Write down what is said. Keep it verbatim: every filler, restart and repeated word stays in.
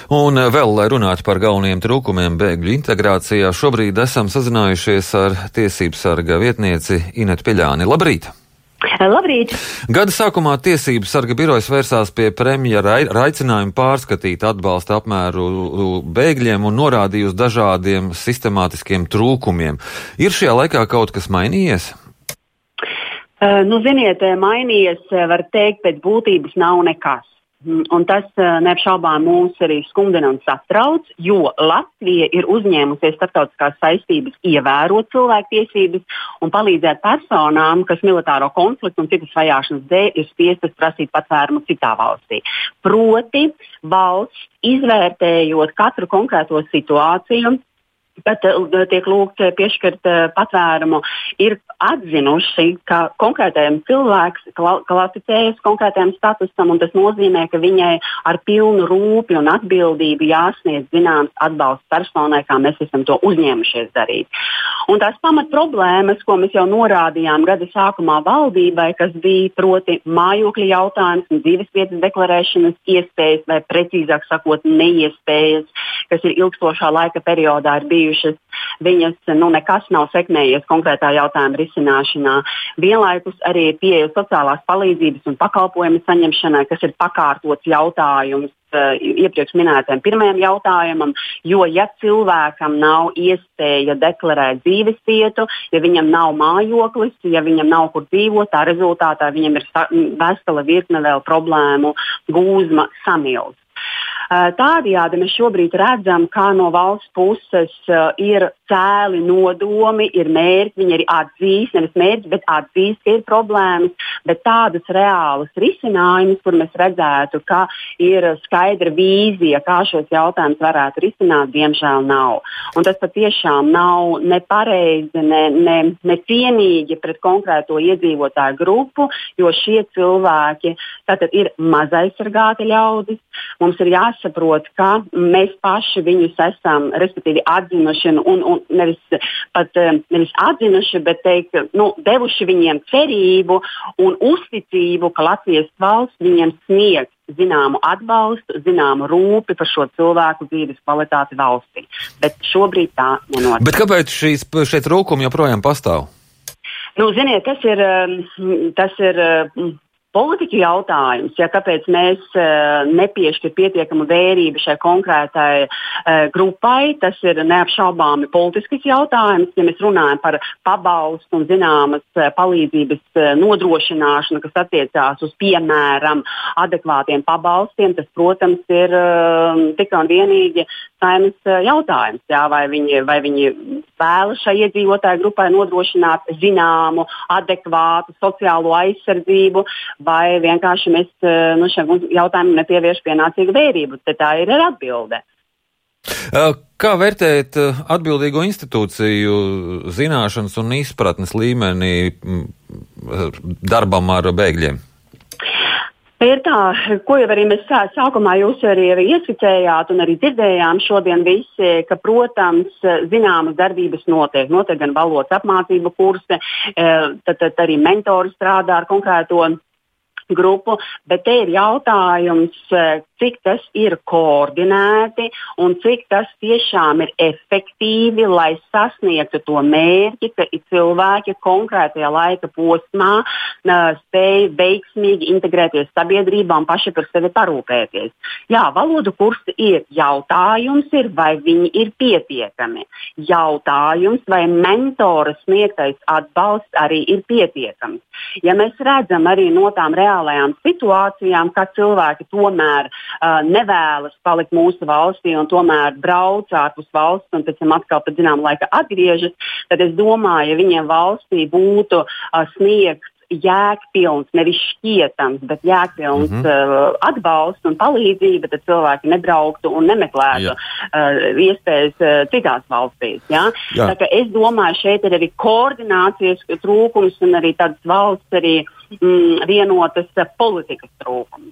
Un vēl, lai runātu par galvenajiem trūkumiem bēgļu integrācijā, šobrīd esam sazinājušies ar tiesību sarga vietnieci Inetu Piļāni. Labrīt! Labrīt! Gada sākumā tiesību sarga birojas vērsās pie premjera ar aicinājumu pārskatīt atbalsta apmēru bēgļiem un norādīja uz dažādiem sistemātiskiem trūkumiem. Ir šajā laikā kaut kas mainījies? Uh, nu, ziniet, mainījies, var teikt, pēc būtības nav nekas. Un tas neapšaubām mūs arī skumdina un satrauc, jo Latvija ir uzņēmusies starptautiskās saistības ievērot cilvēktiesības un palīdzēt personām, kas militāro konfliktu un citas vajāšanas dēļ ir spiestas prasīt patvērumu citā valstī. Proti, valsts izvērtējot katru konkrēto situāciju, kad tiek lūgts piešķirt patvērumu, ir atzinuši, ka konkrētajam cilvēks klasificējas konkrētajam statusam, un tas nozīmē, ka viņai ar pilnu rūpi un atbildību jāsniedz zināms atbalsts personai, kā mēs esam to uzņēmušies darīt. Un tās pamat problēmas, ko mēs jau norādījām gada sākumā valdībai, kas bija proti mājokļa jautājums un dzīvesvietas deklarēšanas iespējas, vai precīzāk sakot neiespējas, kas ir ilgstošā laika periodā ir bijušas, viņas nu, nekas nav sekmējies konkrētā jautājuma risināšanā. Vienlaikus arī pieeja sociālās palīdzības un pakalpojumu saņemšanai, kas ir pakārtots jautājums uh, iepriekš minētajam pirmajam jautājumam, jo ja cilvēkam nav iespēja deklarēt dzīves vietu, ja viņam nav mājoklis, ja viņam nav kur dzīvot, tā rezultātā viņam ir vesela virkne vēl problēmu gūzma samilst. Tādējādi mēs šobrīd redzam, kā no valsts puses uh, ir cēli nodomi, ir mērķi, viņi arī atzīst, nevis mērķi, bet atzīst, ka ir problēmas, bet tādas reālas risinājumus, kur mēs redzētu, ka ir skaidra vīzija, kā šos jautājumus varētu risināt, diemžēl nav. Un tas patiešām nav ne pareizi, ne, ne, ne cienīgi pret konkrēto iedzīvotāju grupu, jo šie cilvēki tātad ir mazaizsargāti ļaudis. Mums ir jāsaprot, ka mēs paši viņus esam, respektīvi, atzinuši un, un, un nevis pat nevis atzinuši, bet teikt, nu, devuši viņiem cerību un uzticību, ka Latvijas valsts viņiem sniegs zināmu atbalstu, zināmu rūpi par šo cilvēku dzīves kvalitāti valstī. Bet šobrīd tā nenotiek. Bet kāpēc šīs, šie trūkumi joprojām pastāv? Nu, ziniet, tas ir, tas ir politiķu jautājums, ja kāpēc mēs uh, nepiešķir pietiekamu vērību šai konkrētai uh, grupai, tas ir neapšaubāmi politisks jautājums, ja mēs runājam par pabalstu un zināmas uh, palīdzības uh, nodrošināšanu, kas attiecās uz, piemēram, adekvātiem pabalstiem, tas, protams, ir uh, tikai un vienīgi saimnes uh, jautājums, jā, vai viņi, vai viņi vēlas šai iedzīvotāju grupai nodrošināt zināmu, adekvātu sociālo aizsardzību, vai vienkārši mēs nu, šiem jautājumiem nepievērš pienācīgu vērību. Te tā ir atbilde. Kā vērtēt atbildīgo institūciju zināšanas un izpratnes līmenī darbam ar bēgļiem? Ir tā, ko jau arī mēs sākumā jūs arī ieskicējāt un arī dzirdējām šodien visi, ka, protams, zināmas darbības notiek. Notiek gan valodas apmācību kursi, tad, tad arī mentori strādā ar konkrēto grupu, bet te ir jautājums, cik tas ir koordinēti un cik tas tiešām ir efektīvi, lai sasniegtu to mērķi, ka cilvēki konkrētajā laika posmā spēj veiksmīgi integrēties sabiedrībā un paši par sevi parūpēties. Jā, valodu kursi ir. Jautājums ir, vai viņi ir pietiekami. Jautājums, vai mentora sniegtais atbalsts arī ir pietiekams. Ja mēs redzam arī no tām reālajām situācijām, ka cilvēki tomēr uh, nevēlas palikt mūsu valstī un tomēr brauc ārpus valsts un pēc tam atkal pēc zinām laika atgriežas, tad es domāju, ja viņiem valstī būtu uh, sniegts jēgpilns, nevis šķietams, bet jēgpilns mm -hmm. uh, atbalsts un palīdzība, tad cilvēki nebrauktu un nemeklētu uh, iespējas uh, citās valstīs. Ja? Tā kā es domāju, šeit ir arī koordinācijas trūkums un arī tādas valsts arī mm, vienotas uh, politikas trūkums.